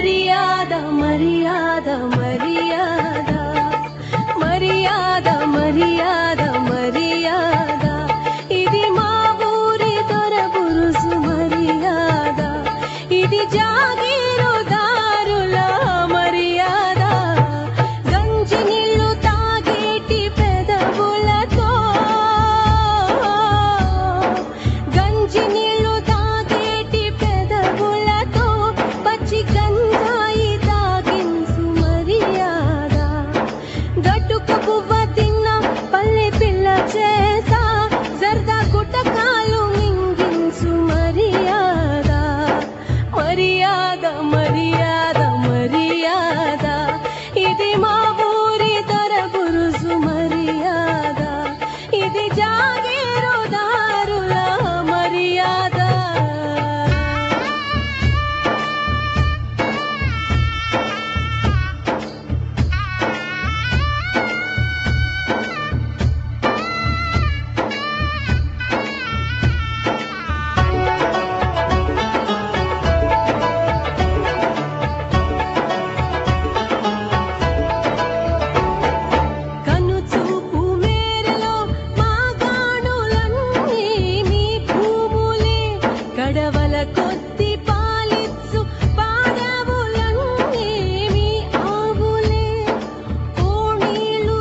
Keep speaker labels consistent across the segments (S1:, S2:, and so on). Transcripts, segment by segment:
S1: మర్యాద మర్యాద మర్యాద మర్యాద మర్యాద మర్యాద ఇది మా ఊరి దొర బురుసు మర్యాద ఇది జాగీరుదారుల మర్యాద గంజి నీళ్లు తాగేటి పెదవులతో గంజి నీళ్లు తాగేటి పెదవులతో పచ్చి గంజాయి తాగించు మర్యాద గట్టుక పువ్వ తిన్న పల్లె పిల్ల చేసా జర్దా గుట్టకాలు మింగించు మర్యాద మర్యాద మర్యాద మర్యాద ఇది మా ఊరి దొర బురుసు మర్యాద ఇది జాగీరుదారుల మర్యాద కను చూపు మేరలో మా గానులన్నీ మీ భూములే కడవల కొద్ది పాలిచ్చు పాడవులన్నీ మీ ఆవులే ఓణీలు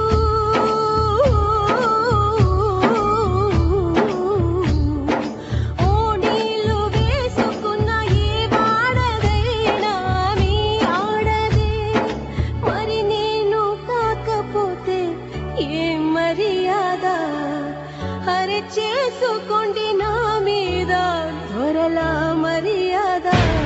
S1: ఓణీలు వేసుకున్న ఏ వాడదైనా మీ ఆడదే మరి నేను కాకపోతే ఏ మర్యాద హరి చేసుకోండి నా మీద దొరల మర్యాద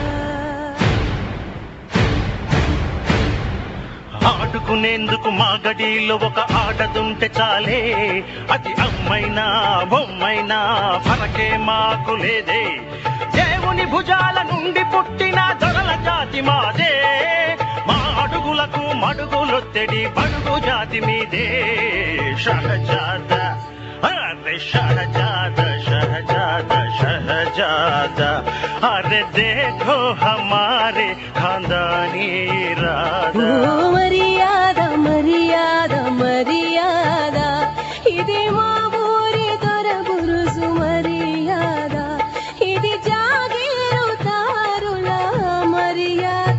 S2: ఆడుకునేందుకు మా గడిలో ఒక ఆటదుంటే చాలే అది అమ్మైనా బొమ్మైనా ఫరకే మాకు లేదే దేవుని భుజాల నుండి పుట్టిన దొరల జాతి మాదే మా అడుగులకు మడుగులొత్తడి బడుగు జాతి మీదే షహజాద అరే షహజాద షహజాద షహజాద అరే देखो हमारे खानदानी इरादा
S1: ఓ మర్యాద మర్యాద మర్యాద ఇది మా ఊరి దొర బురుసు మర్యాద ఇది జాగీరుదారుల మర్యాద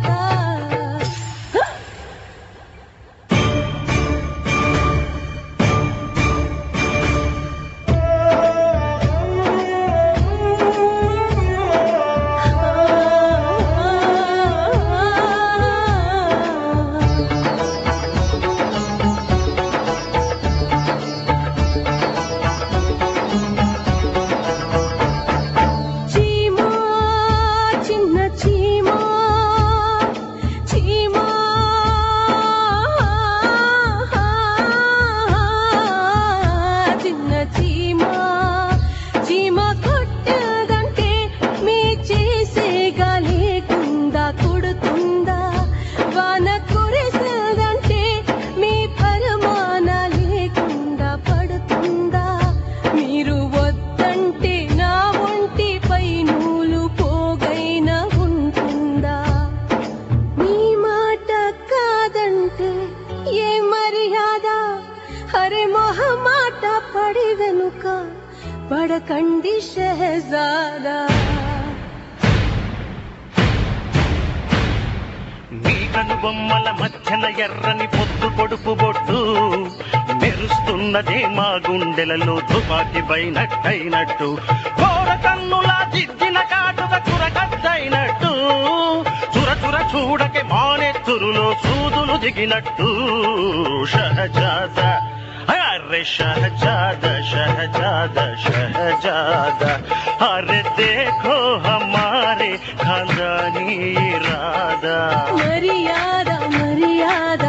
S1: చీమా చిన్న చీమా చీమా చిన్న చీమా చీమ కొట్టదంటే మీ చేసేగా లేకుండా కొడుతుందా వాన కురిసదంటే మీ పరమాన లేకుండా పడుతుందా మీరు వద్దంటే నా ఒంటిపై నూలు పోగైనా ఉంటుందా మీ మాట కాదంటే ఏ మర్యాద హరే మొహమాట పడి వెనుక పడకండి షహజాదా
S2: మీ కనుబొమ్మల మధ్యన ఎర్రని పొద్దు పొడుపు బొట్టు మెరుస్తున్నదే మా గుండెలలో తుపాకి పైనట్టయినట్టు కోర కన్నుల దిద్దిన కాటుక చురకద్దయినట్టు చుర చుర చూడకే మానెత్తురులో సూదులు దిగినట్టు షహజాద अरे शहजादा शहजादा शहजादा अरे देखो हमारे खानदानी इरादा
S1: మర్యాద మర్యాద